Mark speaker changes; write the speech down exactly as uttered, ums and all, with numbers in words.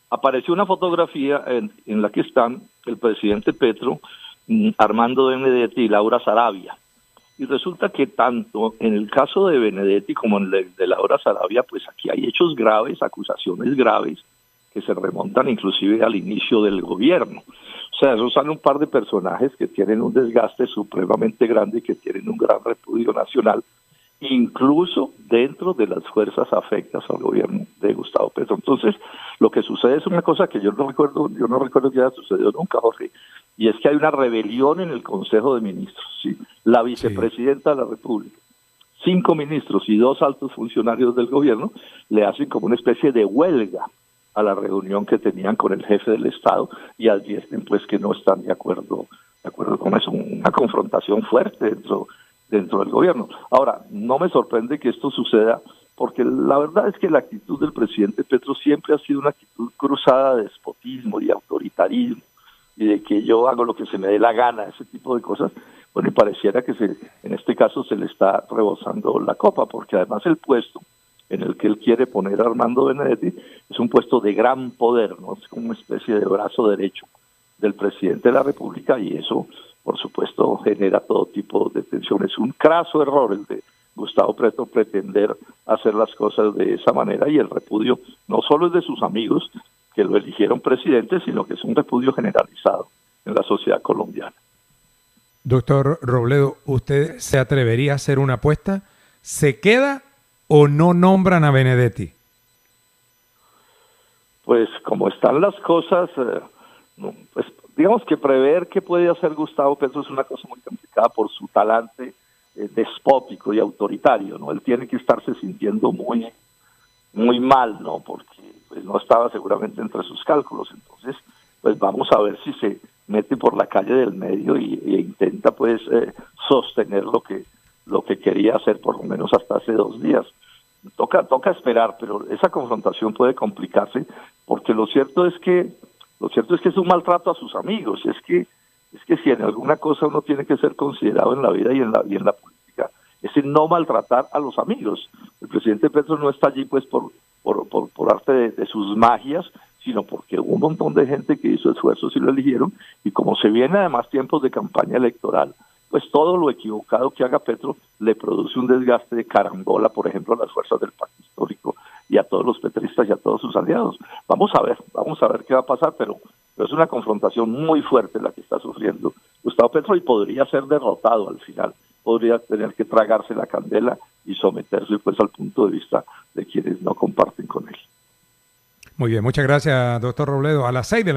Speaker 1: apareció una fotografía en, en la que están el presidente Petro, Armando Benedetti y Laura Sarabia. Y resulta que tanto en el caso de Benedetti como en el de Laura Sarabia, pues aquí hay hechos graves, acusaciones graves, que se remontan inclusive al inicio del gobierno. O sea, esos son un par de personajes que tienen un desgaste supremamente grande y que tienen un gran repudio nacional, incluso dentro de las fuerzas afectas al gobierno de Gustavo Petro. Entonces, lo que sucede es una cosa que yo no recuerdo, yo no recuerdo que haya sucedido nunca, Jorge, y es que hay una rebelión en el Consejo de Ministros, ¿sí? La vicepresidenta sí. de la República, cinco ministros y dos altos funcionarios del gobierno le hacen como una especie de huelga a la reunión que tenían con el jefe del Estado y advierten pues que no están de acuerdo, de acuerdo con eso, una confrontación fuerte dentro dentro del gobierno. Ahora, no me sorprende que esto suceda, porque la verdad es que la actitud del presidente Petro siempre ha sido una actitud cruzada de despotismo y autoritarismo, y de que yo hago lo que se me dé la gana, ese tipo de cosas. Bueno, y pareciera que se, en este caso se le está rebosando la copa, porque además el puesto en el que él quiere poner a Armando Benedetti es un puesto de gran poder, ¿no? Es como una especie de brazo derecho del presidente de la República, y eso por supuesto genera todo tipo de tensiones. Un craso error el de Gustavo Petro pretender hacer las cosas de esa manera, y el repudio no solo es de sus amigos que lo eligieron presidente, sino que es un repudio generalizado en la sociedad colombiana.
Speaker 2: Doctor Robledo, ¿usted se atrevería a hacer una apuesta? ¿Se queda o no nombran a Benedetti?
Speaker 1: Pues como están las cosas, eh, no, pues digamos que prever qué puede hacer Gustavo Petro es una cosa muy complicada por su talante eh, despótico y autoritario, ¿no? Él tiene que estarse sintiendo muy, muy mal, ¿no? Porque pues, no estaba seguramente entre sus cálculos. Entonces, pues vamos a ver si se mete por la calle del medio y, e intenta pues eh, sostener lo que lo que quería hacer por lo menos hasta hace dos días. Toca toca esperar, pero esa confrontación puede complicarse, porque lo cierto es que Lo cierto es que es un maltrato a sus amigos. Es que es que si en alguna cosa uno tiene que ser considerado en la vida y en la y en la política, es el no maltratar a los amigos. El presidente Petro no está allí pues por por por, por arte de, de sus magias, sino porque hubo un montón de gente que hizo esfuerzos y lo eligieron, y como se viene además tiempos de campaña electoral, pues todo lo equivocado que haga Petro le produce un desgaste de carambola, por ejemplo, a las fuerzas del pacto histórico y a todos los petristas y a todos sus aliados. Vamos a ver, vamos a ver qué va a pasar, pero, pero es una confrontación muy fuerte la que está sufriendo Gustavo Petro, y podría ser derrotado al final, podría tener que tragarse la candela y someterse pues al punto de vista de quienes no comparten con él.
Speaker 2: Muy bien, muchas gracias, doctor Robledo. A las seis de la